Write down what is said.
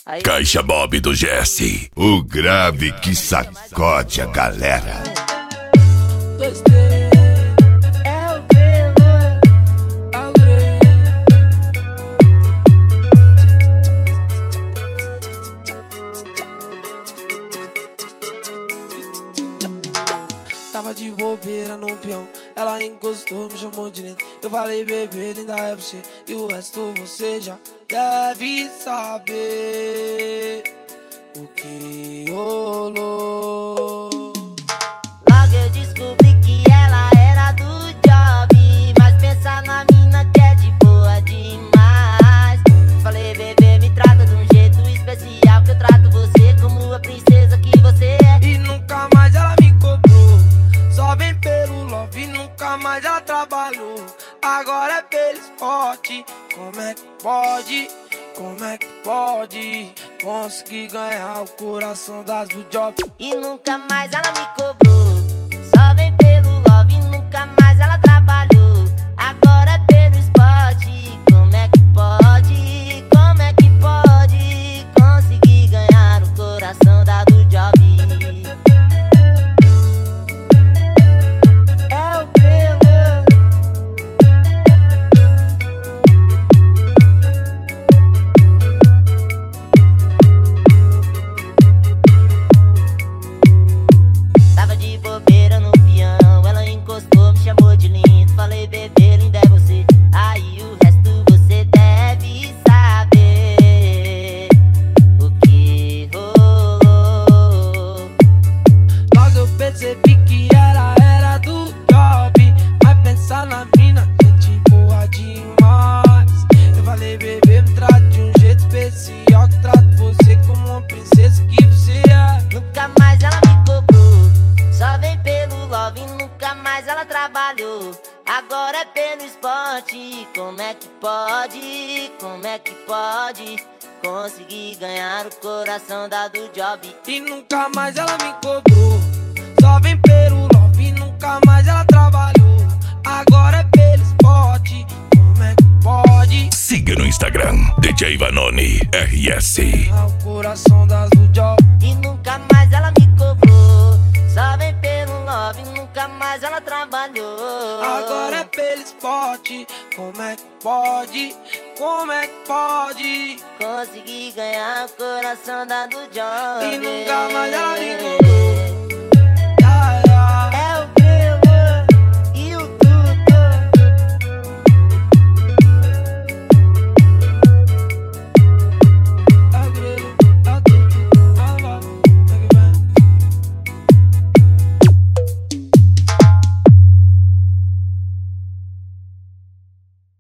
Aí... Caixa Bob do Jesse, o grave que sacode a galera. Tava de bobeira no peão, ela encostou, me chamou de lindo. Eu falei, bebê, linda é você, e o resto você já deve saber o que rolou. Logo eu descobri que ela era do job, mas pensa na mina que é de boa demais. Falei, bebê, me trata de um jeito especial, que eu trato você como a princesa que você é. E nunca mais ela me cobrou, só vem pelo love e nunca mais ela trabalhou. Agora é pelo esporte, como é que pode? Como é que pode conseguir ganhar o coração das do job? E nunca mais ela me cobrou, só vem pelo love e nunca mais ela trabalhou. Agora é pelo esporte, como é que pode? Como é que pode conseguir ganhar o coração da do job? Bebê, linda é você, aí o resto você deve saber o que rolou. Logo eu percebi que ela era do job, mas pensar na mina, gente boa demais. Eu falei, bebê, me trata de um jeito especial, que trato você como uma princesa que você é. Nunca mais ela me cobrou, só vem pelo love e nunca mais ela trabalhou. Agora é pelo esporte, como é que pode? Como é que pode conseguir ganhar o coração da do job? E nunca mais ela me cobrou, só vem pelo love e nunca mais ela trabalhou. Agora é pelo esporte, como é que pode? Siga no Instagram, DJ Vanoni RS. O coração das do job. E nunca mais ela me cobrou, só vem pelo love e nunca mais ela trabalhou. Agora é pelo esporte, como é que pode? Como é que pode conseguir ganhar o coração da do job? E nunca mais ela me cobrou.